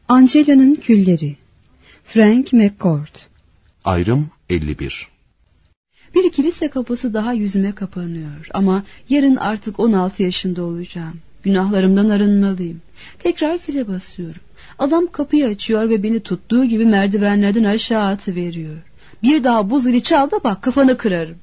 Angela'nın Külleri. Frank McCourt. Ayrım 51. Bir kilise kapısı daha yüzüme kapanıyor ama yarın artık 16 yaşında olacağım. Günahlarımdan arınmalıyım. Tekrar zile basıyorum. Adam kapıyı açıyor ve beni tuttuğu gibi merdivenlerden aşağı atıveriyor. Bir daha bu zili çal da bak, kafanı kırarım.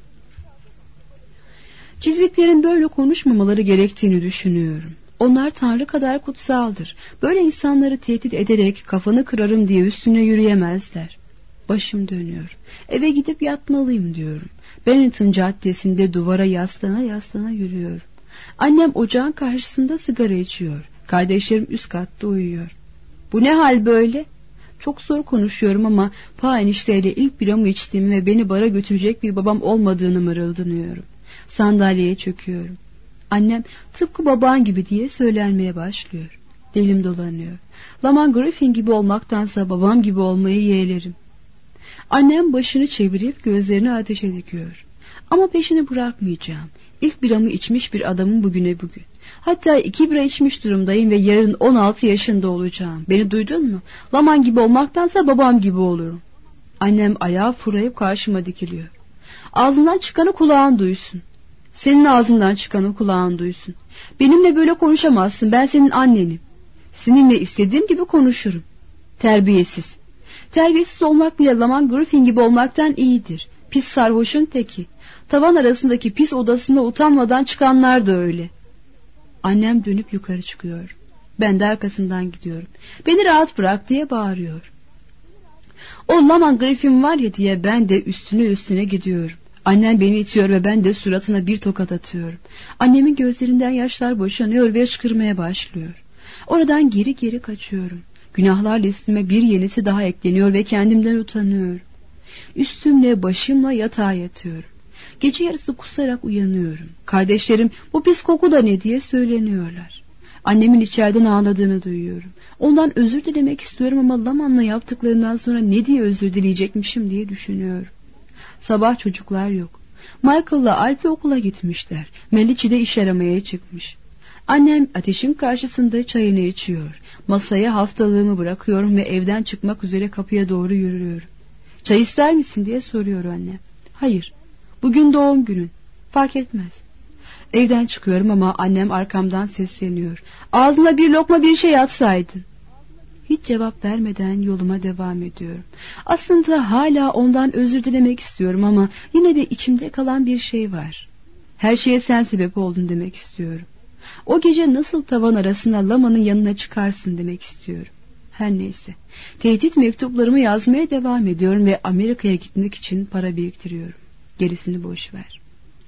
Cizvitlerin böyle konuşmamaları gerektiğini düşünüyorum. Onlar Tanrı kadar kutsaldır. Böyle insanları tehdit ederek kafanı kırarım diye üstüne yürüyemezler. Başım dönüyor. Eve gidip yatmalıyım diyorum. Bennington Caddesi'nde duvara yaslana yaslana yürüyorum. Annem ocağın karşısında sigara içiyor. Kardeşlerim üst katta uyuyor. Bu ne hal böyle? Çok zor konuşuyorum ama Pa enişteyle ilk biramı içtiğimi ve beni bara götürecek bir babam olmadığını mırıldanıyorum. Sandalyeye çöküyorum. Annem tıpkı baban gibi diye söylenmeye başlıyor. Dilim dolanıyor. Laman Griffin gibi olmaktansa babam gibi olmayı yeğlerim. Annem başını çevirip gözlerini ateşe dikiyor. Ama peşini bırakmayacağım. İlk biramı içmiş bir adamın bugüne bugün. Hatta 2 bira içmiş durumdayım ve yarın 16 yaşında olacağım. Beni duydun mu? Laman gibi olmaktansa babam gibi olurum. Annem ayağı fırlayıp karşıma dikiliyor. Ağzından çıkanı kulağın duysun. Senin ağzından çıkanı kulağın duysun. Benimle böyle konuşamazsın. Ben senin annenim. Seninle istediğim gibi konuşurum. Terbiyesiz. Terbiyesiz olmak bile Laman Griffin gibi olmaktan iyidir. Pis sarhoşun teki. Tavan arasındaki pis odasında utanmadan çıkanlar da öyle. Annem dönüp yukarı çıkıyor. Ben de arkasından gidiyorum. Beni rahat bırak diye bağırıyor. O Laman Griffin var ya diye ben de üstüne gidiyorum. Annem beni itiyor ve ben de suratına bir tokat atıyorum. Annemin gözlerinden yaşlar boşanıyor ve hıçkırmaya başlıyor. Oradan geri geri kaçıyorum. Günahlar listeme bir yenisi daha ekleniyor ve kendimden utanıyorum. Üstümle başımla yatağa yatıyorum. Gece yarısı kusarak uyanıyorum. Kardeşlerim bu pis koku da ne diye söyleniyorlar. Annemin içeriden ağladığını duyuyorum. Ondan özür dilemek istiyorum ama Laman'la yaptıklarından sonra ne diye özür dileyecekmişim diye düşünüyorum. Sabah çocuklar yok. Michael'la Alfie okula gitmişler. Mellici de iş aramaya çıkmış. Annem ateşin karşısında çayını içiyor. Masaya haftalığımı bırakıyorum ve evden çıkmak üzere kapıya doğru yürüyorum. Çay ister misin diye soruyor annem. Hayır. Bugün doğum günün. Fark etmez. Evden çıkıyorum ama annem arkamdan sesleniyor. Ağzına bir lokma bir şey atsaydın. Hiç cevap vermeden yoluma devam ediyorum. Aslında hala ondan özür dilemek istiyorum ama yine de içimde kalan bir şey var. Her şeye sen sebep oldun demek istiyorum. O gece nasıl tavan arasında Laman'ın yanına çıkarsın demek istiyorum. Her neyse. Tehdit mektuplarımı yazmaya devam ediyorum ve Amerika'ya gitmek için para biriktiriyorum. Gerisini boş ver.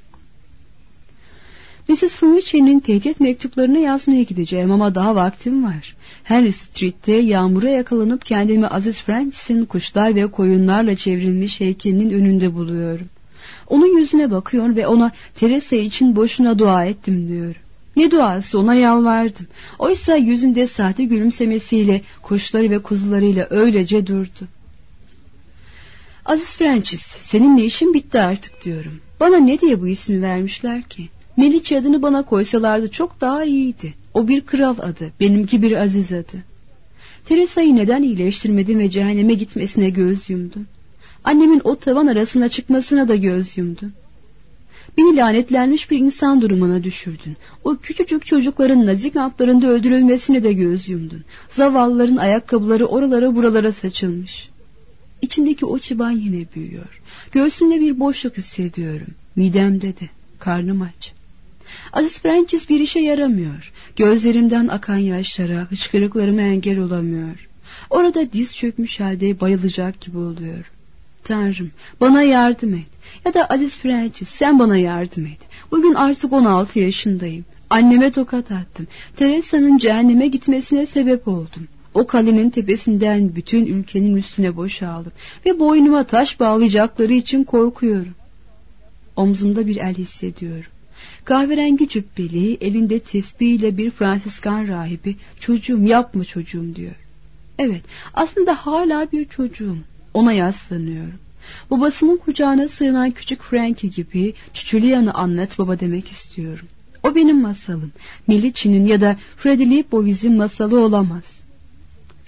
Mrs. Fumicci'nin tehdit mektuplarını yazmaya gideceğim ama daha vaktim var. Henry Street'te yağmura yakalanıp kendimi Aziz Francis'in kuşlar ve koyunlarla çevrilmiş heykelinin önünde buluyorum. Onun yüzüne bakıyor ve ona Teresa için boşuna dua ettim diyorum. Ne duası, ona yalvardım. Oysa yüzünde sahte gülümsemesiyle kuşları ve kuzularıyla öylece durdu. Aziz Francis, seninle işim bitti artık diyorum. Bana ne diye bu ismi vermişler ki? Melih adını bana koysalardı çok daha iyiydi. O bir kral adı, benimki bir aziz adı. Teresa'yı neden iyileştirmedin ve cehenneme gitmesine göz yumdun? Annemin o tavan arasına çıkmasına da göz yumdun. Beni lanetlenmiş bir insan durumuna düşürdün. O küçücük çocukların nazik kamplarında öldürülmesine de göz yumdun. Zavallıların ayakkabıları oralara buralara saçılmış. İçimdeki o çıban yine büyüyor. Göğsümde bir boşluk hissediyorum. Midemde de, karnım aç. Aziz Francis bir işe yaramıyor. Gözlerimden akan yaşlara, hıçkırıklarıma engel olamıyor. Orada diz çökmüş halde bayılacak gibi oluyorum. Tanrım, bana yardım et. Ya da Aziz Francis, sen bana yardım et. Bugün artık 16 yaşındayım. Anneme tokat attım. Teresa'nın cehenneme gitmesine sebep oldum. O kalenin tepesinden bütün ülkenin üstüne boşaldım ve boynuma taş bağlayacakları için korkuyorum. Omzumda bir el hissediyorum. Kahverengi cübbeli, elinde tesbihiyle bir Fransiskan rahibi, çocuğum yapma çocuğum diyor. Evet, aslında hala bir çocuğum. Ona yaslanıyorum. Babasının kucağına sığınan küçük Frankie gibi Çiçulia'nı anlat baba demek istiyorum. O benim masalım. Melici'nin ya da Freddie Leibowiz'in masalı olamaz.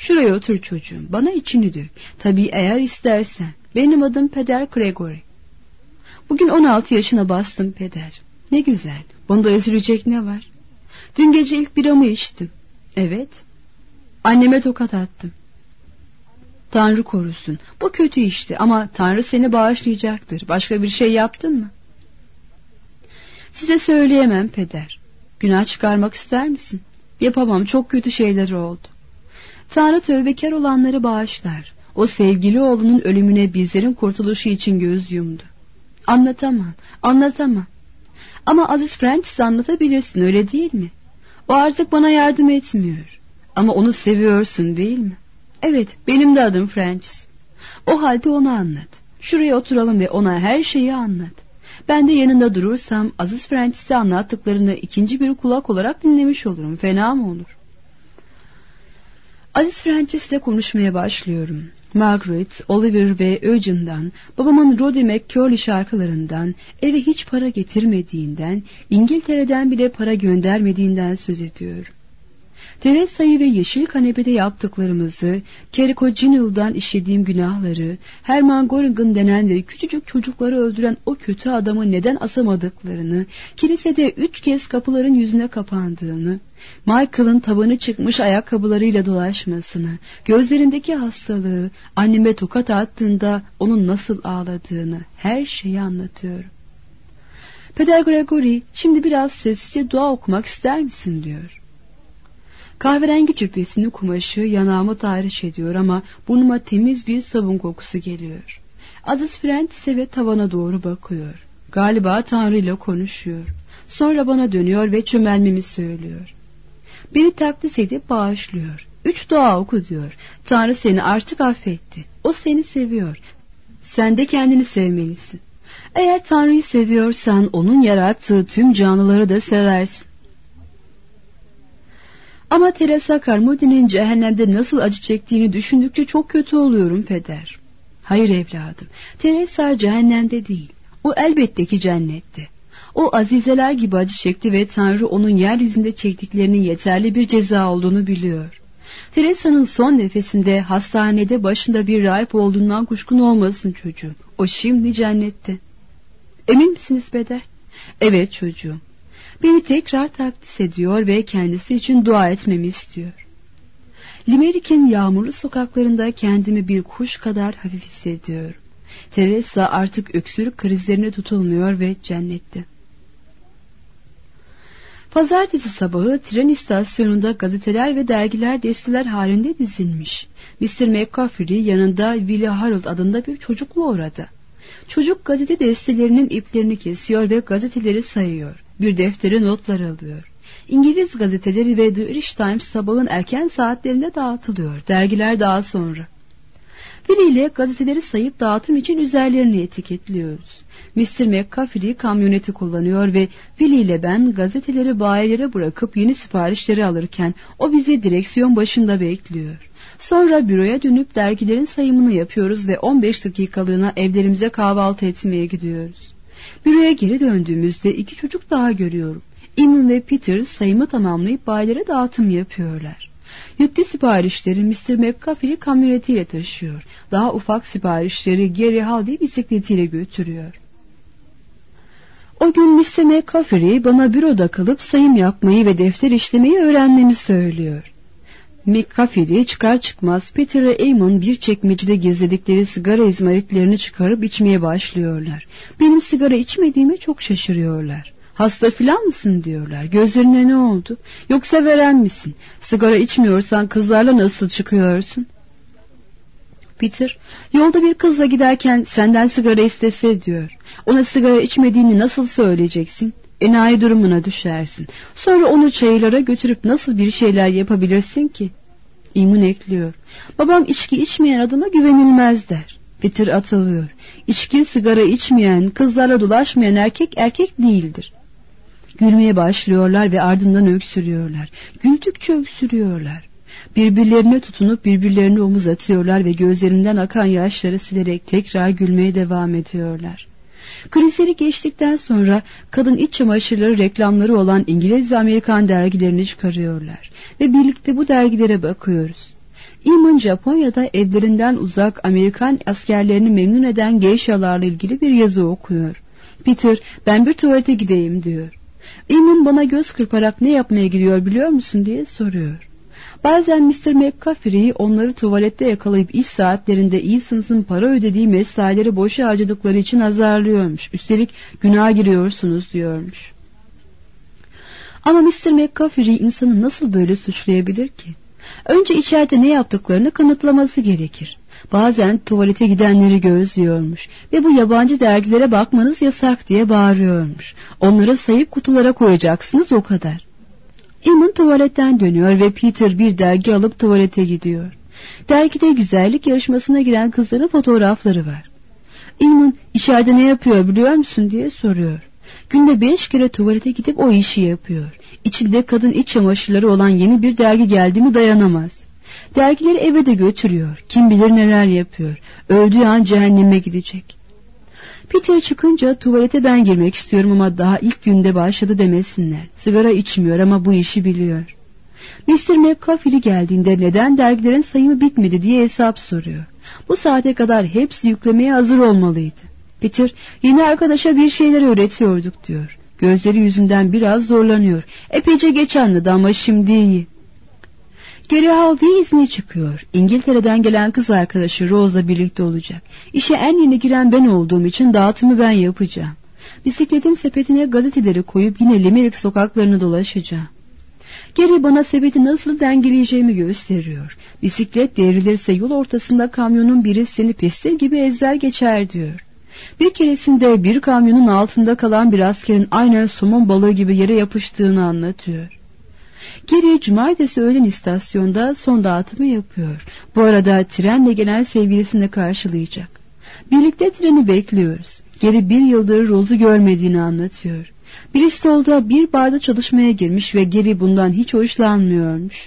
Şuraya otur çocuğum, bana içini dök. Tabii eğer istersen. Benim adım Peder Gregory. Bugün 16 yaşına bastım peder. Ne güzel, bunda üzülecek ne var? Dün gece ilk biramı içtim. Evet. Anneme tokat attım. Tanrı korusun, bu kötü işte ama Tanrı seni bağışlayacaktır. Başka bir şey yaptın mı? Size söyleyemem peder. Günah çıkarmak ister misin? Yapamam, çok kötü şeyler oldu. Tanrı tövbekar olanları bağışlar. O sevgili oğlunun ölümüne bizlerin kurtuluşu için göz yumdu. Anlatamam. Ama Aziz Francis'i anlatabilirsin, öyle değil mi? O artık bana yardım etmiyor. Ama onu seviyorsun değil mi? Evet, benim de adım Francis. O halde onu anlat. Şuraya oturalım ve ona her şeyi anlat. Ben de yanında durursam Aziz Francis'e anlattıklarını ikinci bir kulak olarak dinlemiş olurum. Fena mı olur? Aziz Francis'le konuşmaya başlıyorum. Margaret, Oliver ve Eugene'dan, babamın Roddy McCurley şarkılarından, eve hiç para getirmediğinden, İngiltere'den bile para göndermediğinden söz ediyorum. Teresa'yı ve Yeşil Kanepe'de yaptıklarımızı, Keriko Ginill'dan işlediğim günahları, Herman Göringen denen ve küçücük çocukları öldüren o kötü adamı neden asamadıklarını, kilisede 3 kez kapıların yüzüne kapandığını, Michael'ın tabanı çıkmış ayakkabılarıyla dolaşmasını, gözlerindeki hastalığı, anneme tokat attığında onun nasıl ağladığını, her şeyi anlatıyorum. Peder Gregory, şimdi biraz sessizce dua okumak ister misin diyor. Kahverengi cübbesinin kumaşı yanağımı tahriş ediyor ama burnuma temiz bir sabun kokusu geliyor. Aziz Francis'e ve tavana doğru bakıyor. Galiba Tanrı ile konuşuyor. Sonra bana dönüyor ve çömelmemi söylüyor. Beni takdis edip bağışlıyor. 3 dua oku diyor. Tanrı seni artık affetti. O seni seviyor. Sen de kendini sevmelisin. Eğer Tanrı'yı seviyorsan onun yarattığı tüm canlıları da seversin. Ama Teresa Carmody'nin cehennemde nasıl acı çektiğini düşündükçe çok kötü oluyorum peder. Hayır evladım, Teresa cehennemde değil. O elbette ki cennette. O azizeler gibi acı çekti ve Tanrı onun yeryüzünde çektiklerinin yeterli bir ceza olduğunu biliyor. Teresa'nın son nefesinde hastanede başında bir rahip olduğundan kuşkun olmasın çocuğum. O şimdi cennette. Emin misiniz peder? Evet çocuğum. Beni tekrar takdis ediyor ve kendisi için dua etmemi istiyor. Limerick'in yağmurlu sokaklarında kendimi bir kuş kadar hafif hissediyorum. Teresa artık öksürük krizlerine tutulmuyor ve cennette. Pazartesi sabahı tren istasyonunda gazeteler ve dergiler desteler halinde dizilmiş. Mr. McCaffrey yanında Willie Harold adında bir çocukla uğradı. Çocuk gazete destelerinin iplerini kesiyor ve gazeteleri sayıyor. Bir deftere notlar alıyor. İngiliz gazeteleri ve The Irish Times sabahın erken saatlerinde dağıtılıyor. Dergiler daha sonra. Willie ile gazeteleri sayıp dağıtım için üzerlerini etiketliyoruz. Mr. McCaffrey kamyoneti kullanıyor ve Willie ile ben gazeteleri bayilere bırakıp yeni siparişleri alırken o bizi direksiyon başında bekliyor. Sonra büroya dönüp dergilerin sayımını yapıyoruz ve 15 dakikalığına evlerimize kahvaltı etmeye gidiyoruz. Büroya geri döndüğümüzde 2 çocuk daha görüyorum. Eamon ve Peter sayımı tamamlayıp bayilere dağıtım yapıyorlar. Yüklü siparişleri Mr. McCaffrey kamyonetiyle taşıyor. Daha ufak siparişleri Gary Halvey bisikletiyle götürüyor. O gün Mr. McCaffrey bana büroda kalıp sayım yapmayı ve defter işlemeyi öğrenmemi söylüyor. McCaffrey çıkar çıkmaz Peter ve Eamon bir çekmecede gizledikleri sigara izmaritlerini çıkarıp içmeye başlıyorlar. Benim sigara içmediğime çok şaşırıyorlar. Hasta filan mısın diyorlar. Gözlerine ne oldu? Yoksa veren misin? Sigara içmiyorsan kızlarla nasıl çıkıyorsun? Peter, yolda bir kızla giderken senden sigara istese diyor. Ona sigara içmediğini nasıl söyleyeceksin? Enayi durumuna düşersin. Sonra onu çayırlara götürüp nasıl bir şeyler yapabilirsin ki? Eamon ekliyor. Babam içki içmeyen adama güvenilmez der. Peter atılıyor. İçki, sigara içmeyen, kızlarla dolaşmayan erkek değildir. Gülmeye başlıyorlar ve ardından öksürüyorlar. Güldükçe öksürüyorlar. Birbirlerine tutunup birbirlerine omuz atıyorlar ve gözlerinden akan yaşları silerek tekrar gülmeye devam ediyorlar. Krizleri geçtikten sonra kadın iç çamaşırları reklamları olan İngiliz ve Amerikan dergilerini çıkarıyorlar ve birlikte bu dergilere bakıyoruz. Eamon Japonya'da evlerinden uzak Amerikan askerlerini memnun eden geishalarla ilgili bir yazı okuyor. Peter, ben bir tuvalete gideyim diyor. Eamon bana göz kırparak ne yapmaya gidiyor biliyor musun diye soruyor. Bazen Mr. McCaffrey onları tuvalette yakalayıp iş saatlerinde Easons'ın para ödediği mesaileri boşa harcadıkları için azarlıyormuş. Üstelik günaha giriyorsunuz diyormuş. Ama Mr. McCaffrey insanı nasıl böyle suçlayabilir ki? Önce içeride ne yaptıklarını kanıtlaması gerekir. Bazen tuvalete gidenleri gözlüyormuş ve bu yabancı dergilere bakmanız yasak diye bağırıyormuş. Onları sayıp kutulara koyacaksınız, o kadar. Eamon tuvaletten dönüyor ve Peter bir dergi alıp tuvalete gidiyor. Dergide güzellik yarışmasına giren kızların fotoğrafları var. Eamon içeride ne yapıyor biliyor musun diye soruyor. Günde 5 kere tuvalete gidip o işi yapıyor. İçinde kadın iç çamaşırları olan yeni bir dergi geldi mi dayanamaz. Dergileri eve de götürüyor. Kim bilir neler yapıyor. Öldüğü an cehenneme gidecek. Peter çıkınca tuvalete ben girmek istiyorum ama daha ilk günde başladı demesinler. Sigara içmiyor ama bu işi biliyor. Mr. McCaffrey geldiğinde neden dergilerin sayımı bitmedi diye hesap soruyor. Bu saate kadar hepsi yüklemeye hazır olmalıydı. Peter, yeni arkadaşa bir şeyler öğretiyorduk diyor. Gözleri yüzünden biraz zorlanıyor. Epeyce geç anladı ama şimdi iyi. Gary Halvey izne çıkıyor. İngiltere'den gelen kız arkadaşı Rose'la birlikte olacak. İşe en yeni giren ben olduğum için dağıtımı ben yapacağım. Bisikletin sepetine gazeteleri koyup yine Limerick sokaklarını dolaşacağım. Gary bana sepeti nasıl dengeleyeceğimi gösteriyor. Bisiklet devrilirse yol ortasında kamyonun biri seni pestil gibi ezer geçer diyor. Bir keresinde bir kamyonun altında kalan bir askerin aynen somon balığı gibi yere yapıştığını anlatıyor. Geri cumartesi öğlen istasyonda son dağıtımı yapıyor. Bu arada trenle gelen sevgilisini karşılayacak. Birlikte treni bekliyoruz. Geri bir yıldır Rose'u görmediğini anlatıyor. Bristol'da bir barda çalışmaya girmiş ve Geri bundan hiç hoşlanmıyormuş.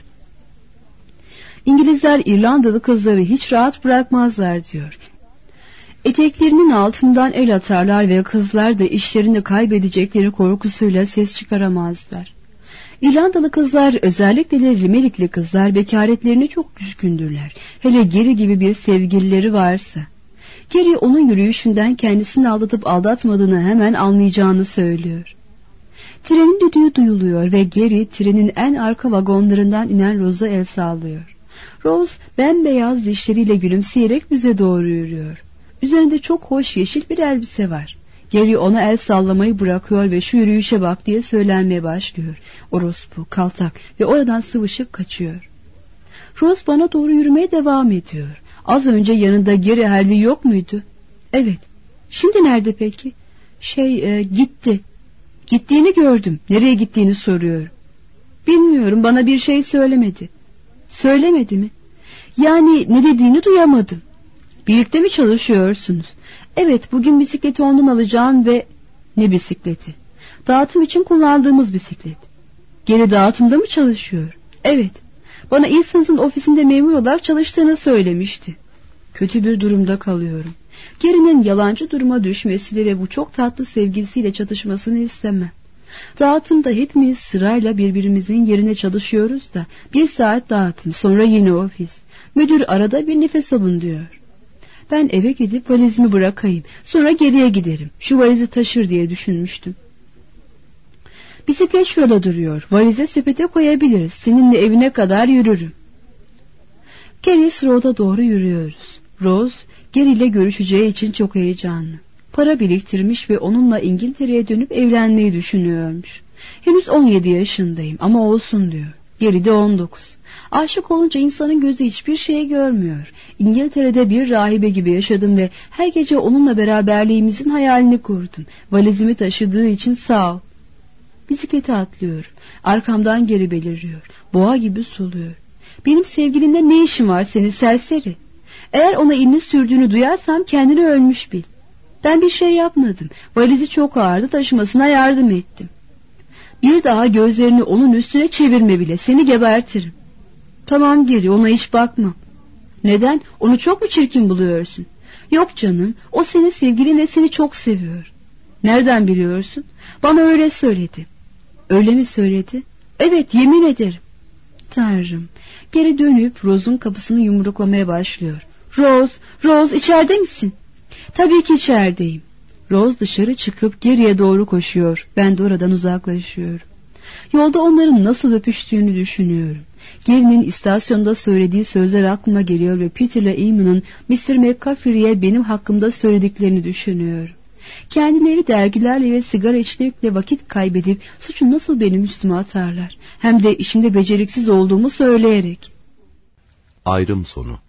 İngilizler İrlandalı kızları hiç rahat bırakmazlar diyor. Eteklerinin altından el atarlar ve kızlar da işlerini kaybedecekleri korkusuyla ses çıkaramazlar. İrlandalı kızlar, özellikle de Limerickli kızlar bekaretlerine çok düşkündürler. Hele Geri gibi bir sevgilileri varsa. Geri onun yürüyüşünden kendisini aldatıp aldatmadığını hemen anlayacağını söylüyor. Trenin düdüğü duyuluyor ve Geri trenin en arka vagonlarından inen Rose'a el sallıyor. Rose bembeyaz dişleriyle gülümseyerek bize doğru yürüyor. Üzerinde çok hoş yeşil bir elbise var. Geri ona el sallamayı bırakıyor ve şu yürüyüşe bak diye söylenmeye başlıyor. Orospu, kaltak ve oradan sıvışıp kaçıyor. Rose bana doğru yürümeye devam ediyor. Az önce yanında Geri Halvey yok muydu? Evet. Şimdi nerede peki? Gitti. Gittiğini gördüm. Nereye gittiğini soruyorum. Bilmiyorum, bana bir şey söylemedi. Söylemedi mi? Yani ne dediğini duyamadım. Birlikte mi çalışıyorsunuz? Evet, bugün bisikleti ondan alacağım ve... Ne bisikleti? Dağıtım için kullandığımız bisiklet. Geri dağıtımda mı çalışıyor? Evet. Bana Easons'ın ofisinde memur olarak çalıştığını söylemişti. Kötü bir durumda kalıyorum. Gary'nin yalancı duruma düşmesini ve bu çok tatlı sevgilisiyle çatışmasını istemem. Dağıtımda hepimiz sırayla birbirimizin yerine çalışıyoruz da 1 saat dağıtım, sonra yine ofis. Müdür arada bir nefes alın diyor. Ben eve gidip valizimi bırakayım, sonra geriye giderim. Şu valizi taşır diye düşünmüştüm. Bisiklet şurada duruyor. Valize sepete koyabiliriz. Seninle evine kadar yürürüm. Carys Road'a doğru yürüyoruz. Rose, Gary ile görüşeceği için çok heyecanlı. Para biriktirmiş ve onunla İngiltere'ye dönüp evlenmeyi düşünüyormuş. Henüz 17 yaşındayım ama olsun diyor. Gary de 19. Aşık olunca insanın gözü hiçbir şey görmüyor. İngiltere'de bir rahibe gibi yaşadım ve her gece onunla beraberliğimizin hayalini kurdum. Valizimi taşıdığı için sağ ol. Bisiklete atlıyorum. Arkamdan Gary beliriyor. Boğa gibi soluyor. Benim sevgilinle ne işin var senin serseri? Eğer ona elini sürdüğünü duyarsam kendini ölmüş bil. Ben bir şey yapmadım. Valizi çok ağırdı, taşımasına yardım ettim. Bir daha gözlerini onun üstüne çevirme bile, seni gebertirim. Tamam Gary, ona hiç bakma. Neden? Onu çok mu çirkin buluyorsun? Yok canım, o senin sevgilin ve seni çok seviyor. Nereden biliyorsun? Bana öyle söyledi. Öyle mi söyledi? Evet, yemin ederim. Tanrım. Geri dönüp Rose'un kapısını yumruklamaya başlıyor. Rose içeride misin? Tabii ki içerideyim. Rose dışarı çıkıp geriye doğru koşuyor. Ben de oradan uzaklaşıyorum. Yolda onların nasıl öpüştüğünü düşünüyorum. Gary'nin istasyonda söylediği sözler aklıma geliyor ve Peter ile Eamon'un Mr. McCaffrey'e benim hakkımda söylediklerini düşünüyorum. Kendileri dergilerle ve sigara içmekle vakit kaybedip suçu nasıl benim üstüme atarlar. Hem de işimde beceriksiz olduğumu söyleyerek. Ayrım sonu.